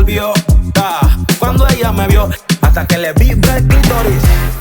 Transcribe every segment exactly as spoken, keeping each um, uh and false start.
desenvolvió. Ah, cuando ella me vio, hasta que le vibra el clítoris.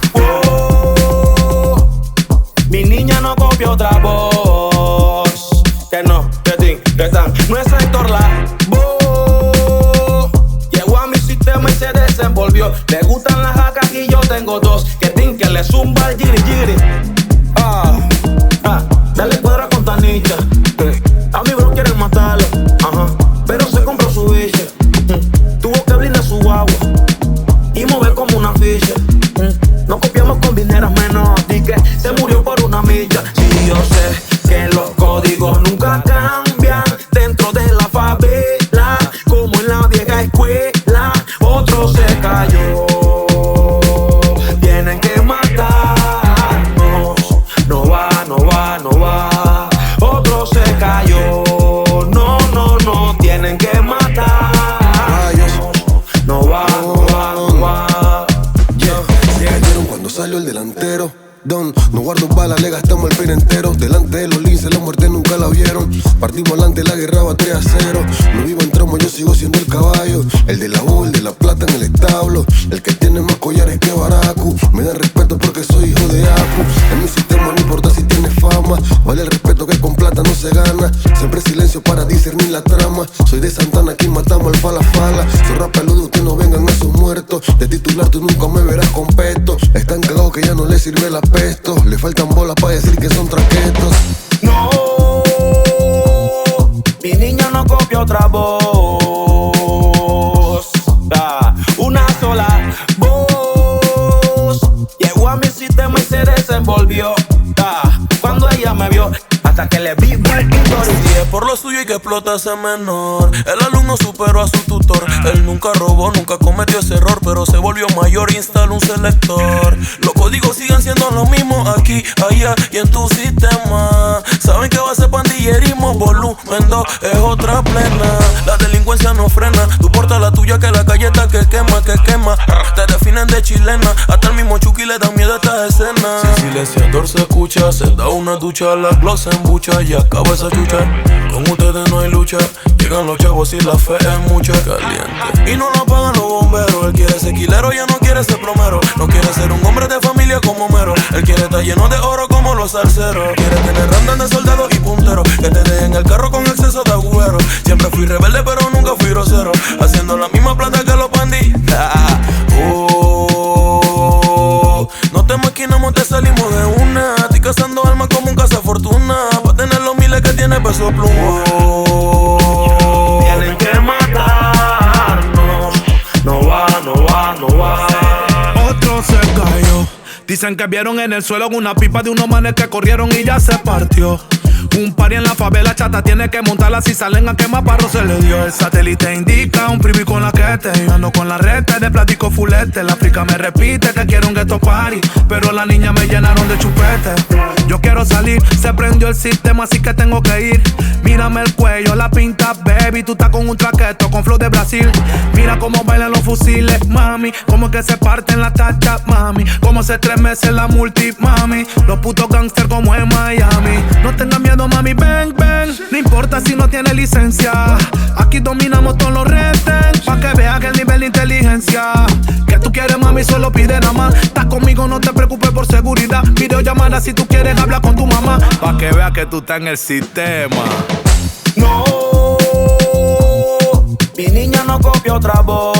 Oh, mi niña no copia otra voz. Que no, que tin, que tan. No es Héctor Lavoe. Llegó a mi sistema y se desenvolvió. Le gustan las jacas y yo tengo dos. Que tin, que le zumba el giri giri. Ah, ah, dale cuadra con Tanita. Eh, a mi bro quieren matarlo. Ajá, pero se compró su bicha. Mm, tuvo que blindar su agua y mover como una ficha. Mm, no copiamos con dineras menos. Di que se murió por una milla. Sí, yo sé que los códigos nunca cambian dentro de la favela, como en la vieja escuela. Otro se cayó. Tienen que matarnos. No va, no va, no va. Otro se cayó. No, no, no. Tienen que matarnos. No va, no va, no va. Yeah. Se cayeron cuando salió el delantero. Don, no guardo balas, le gastamos el pene entero. Delante de los linces, la muerte nunca la vieron. Partimos adelante, la guerra va tres a cero. No vivo en tramo, yo sigo siendo el caballo. El de la U, el de la plata en el establo. El que tiene más collares que Baracu. Me dan respeto porque soy hijo de Apu. En mi sistema no importa si tienes fama. Vale el respeto que con plata no se gana. Siempre silencio para discernir la trama. Soy de Santana, aquí matamos al fala fala. Soy rap peludo, ustedes no vengan a sus muertos. De titular tú nunca me verás con peto. Están cagados que ya no les sirve la pesto. Le faltan bolas para decir que son traquetos. No, mi niña no copia otra voz. Ah, una sola voz. Llegó a mi sistema y se desenvolvió. Ah, cuando ella me vio, hasta que le vi el clítoris. Y es por lo suyo y que explota ese menor. El alumno superó a su tutor. Él nunca robó, nunca cometió ese error, pero se volvió mayor e instaló un selector. Los códigos siguen siendo los mismos aquí, allá y en tu sistema. Saben que va a ser pandillerismo, volumen dos es otra plena. La delincuencia no frena, tú portas la tuya que la galleta que quema, que quema. Te definen de chilena, hasta el mismo Chucky le da miedo a esta escena. Si silenciador se escucha, se da una ducha, la glock se embucha y acaba esa chucha. Con ustedes no hay lucha, llegan los chavos y la fe es mucha, caliente. Y no lo pagan los bomberos, él quiere ser quilero, ya no quiere ser plomero. No quiere ser un hombre de familia como Mero, él quiere estar lleno de oro como los salseros. Quiere tener randas de soldados y punteros, que te dejen el carro con exceso de agujeros. Siempre fui rebelde pero nunca fui grosero, haciendo la misma plata que los bandis. Oh, no te maquinamos, te salimos de una. Estoy cazando almas como un cazafortuna, pa' tener los miles que tiene peso pluma. Oh, tienen que matarnos. No va, no va, no va. Otro se cayó. Dicen que vieron en el suelo una pipa de unos manes que corrieron y ya se partió. Un party en la favela chata tiene que montarla, si salen a quemar barro se le dio. El satélite indica un primi con la que te ando con la rete de plástico fulete. La África me repite que quiero un ghetto party, pero las niñas me llenaron de chupete. Yo quiero salir, se prendió el sistema así que tengo que ir. Mírame el cuello, la pinta baby, tú estás con un traqueto con flow de Brasil. Mira cómo bailan los fusiles, mami, cómo que se parten las tachas, mami, cómo se estremece la multi, mami. Los putos gangsters como en Miami. No tengas miedo, mami, ven, ven. No importa si no tiene licencia, aquí dominamos todos los retes, pa' que veas que el nivel de inteligencia que tú quieres, mami, solo pide nada más. Estás conmigo, no te preocupes por seguridad. Videollamada si tú quieres hablar con tu mamá, pa' que veas que tú estás en el sistema. No, mi niña no copia otra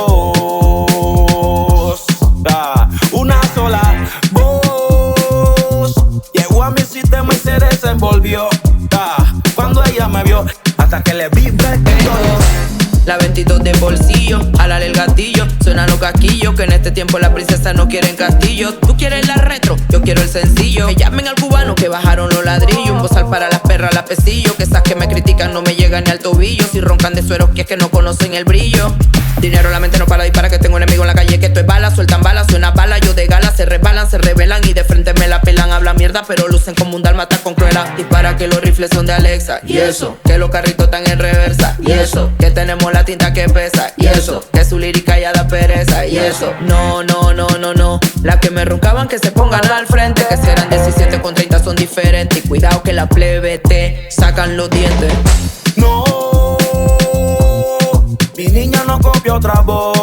voz. Ah, una sola voz. Llegó a mi sistema y se desenvolvió. Ah, cuando ella me vio, hasta que le vi el clítoris. La veintidós de bolsillo, alale el gatillo. Suenan los casquillos, que en este tiempo las princesas no quieren castillo. Tú quieres la retro, yo quiero el sencillo. Que llamen al cubano que bajaron los ladrillos. Un bozal para las perras, la pesillo. Que esas que me critican no me llegan ni al tobillo. Si roncan de sueros que es que no conocen el brillo. Dinero la mente no para disparar, que tengo enemigo en la calle, que esto es bala. Sueltan balas, suena bala, yo de gala. Se resbalan, se revelan y de frente me la pelan. Habla mierda pero lucen como un dálmata con cruela. Dispara que los rifles son de Alexa. Y eso, que los carritos están en reversa. Y eso, que tenemos la tinta que pesa. Y eso, que su lírica ya da pereza. Y eso, no, no, no, no, no. Las que me roncaban que se pongan al frente, que serán diecisiete con treinta son diferentes. Y cuidado que la plebe te sacan los dientes. No, mi niña no no copia otra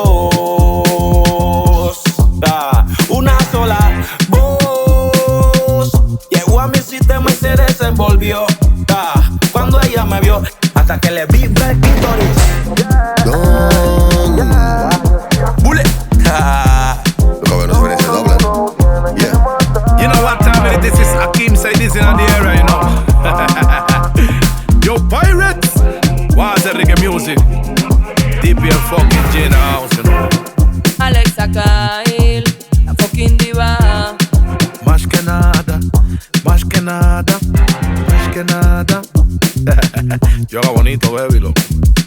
voz. Ah, una sola voz llegó a mi sistema y se desenvolvió. Ah, cuando ella me vio, hasta que le vibra el clítoris. Don. Bule. Los cabrones se ven y se doblan. Yeah. You know what time it is? This is Hakeem say this in the area, you know. Yo, pirates! What's the reggae music? D P and fucking G in the house, you know. Alexa Kyle, la fucking diva. Más que nada, más que nada, más que nada. Yo hago bonito, baby, loco.